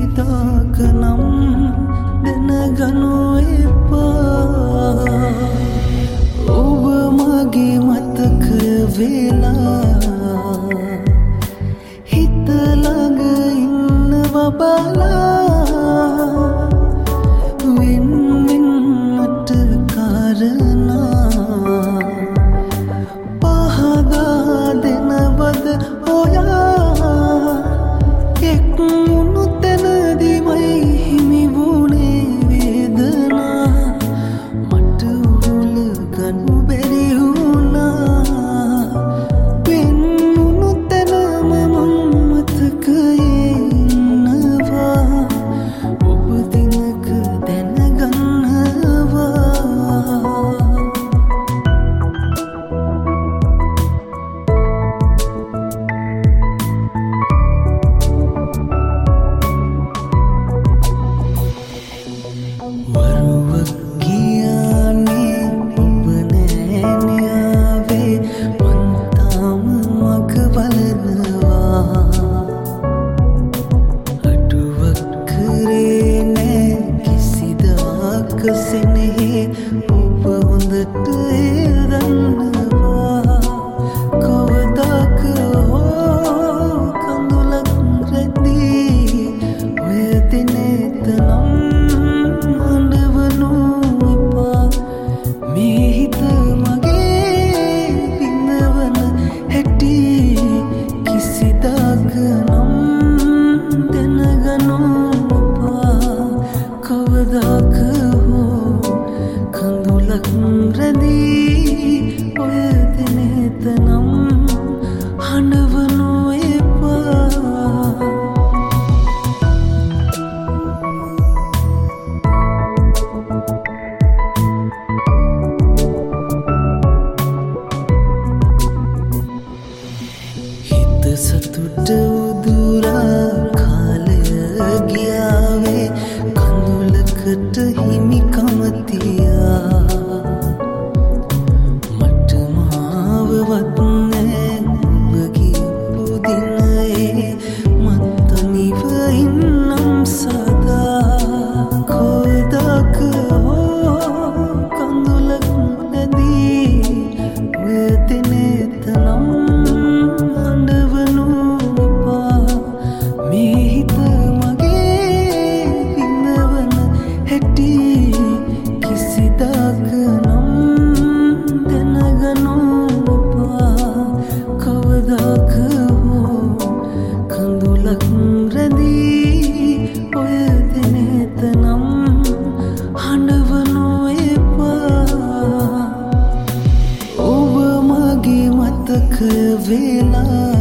කිසිදාක නම් දැනගනු එපා ඔබ මගේ මතකය වෙලා හිත ළඟ ඉන්නවා බලා වෙන් වෙන්නට කාරණා පහදා දෙනවද ඔයා එක් මුණු තැනදිමයි හිමි වුණේ වේදනා මට උහුල ගනු බැරි වුණා වෙන් මුණු තැනම මං මතකයේ ඉන්නවා ඔබ දිනක දැනගන්නවා වරුවක් ගියානේ ඔබ නෑනේ ආවේ මං තාම මග බලනවා අඩුවක් කරේ නෑ කිසිදාක සෙනෙහේ ඔබ හොඳට දන්නවා කවදාක හෝ කඳුලක් රැඳී ඔය දිනෙත නම් මේ හිත මගේ පිනවන හැටි කිසිදාක නම් දැනගනු එපා කවදාක හෝ කඳුලක් රැඳී ඔය දිනෙත නම් හඬවනු එපා සතුට උදුරා කාලය ගියාවේ කඳුලකට හිමිකම තියා මට මාවවත් නෑ ඔබ කියපු දිනයේ මත්තනිව ඉන්නම් සදා කවදාක හෝ කඳුලක් නැදී ඔය දිනෙත නම් කිසිදාක නම් දැනගනු එපා කවදාක හෝ කඳුලක් රැඳී ඔය දිනෙත නම් හඬවනු එපා ඔබ මගේ මතකය වෙලා